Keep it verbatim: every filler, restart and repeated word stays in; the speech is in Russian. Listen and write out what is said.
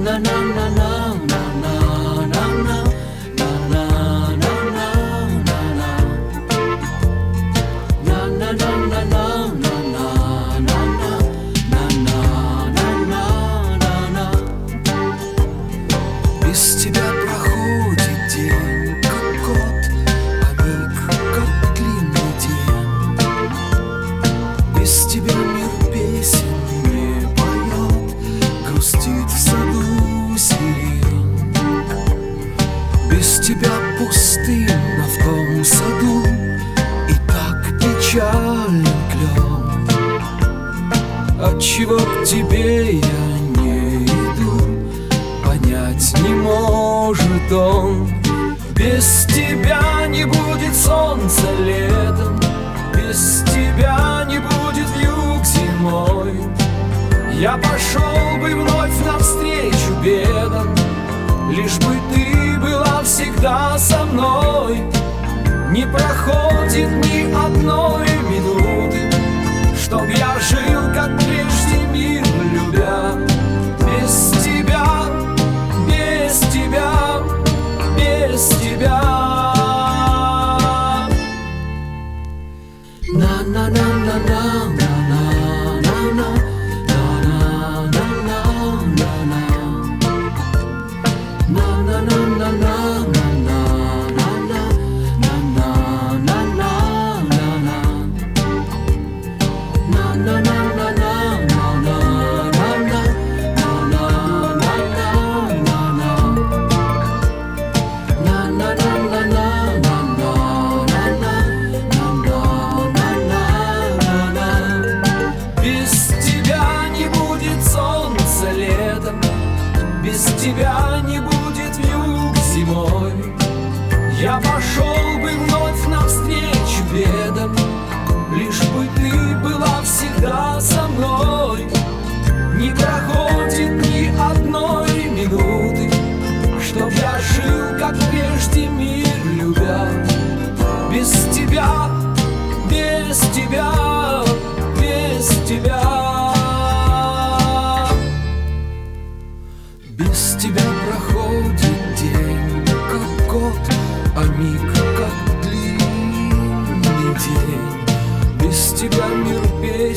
Без тебя проходит день, как год, а миг, как длинный день. Без тебя мир песен не поет, грустит в саду сирен. Без тебя пустынно в том саду, и так печален клен. Отчего к тебе я не иду, понять не может он. Без тебя не будет солнца летом, без тебя не будет вьюг зимой. Я пошел бы вновь навстречу бедам, лишь бы ты была всегда со мной. Не проходит ни одной минуты, чтоб я жил, как прежде, мир любя. Без тебя, без тебя, без тебя. На-на-на-на-на-на-на-на-на. Без тебя не будет вьюг зимой. Я пошел бы вновь навстречу бедам, лишь бы ты была всегда со мной. Не проходит ни одной минуты, чтоб я жил, как прежде, мир любя. Без тебя, без тебя, без тебя. Без тебя проходит день, как год, а миг, как длинный день. Без тебя мир песен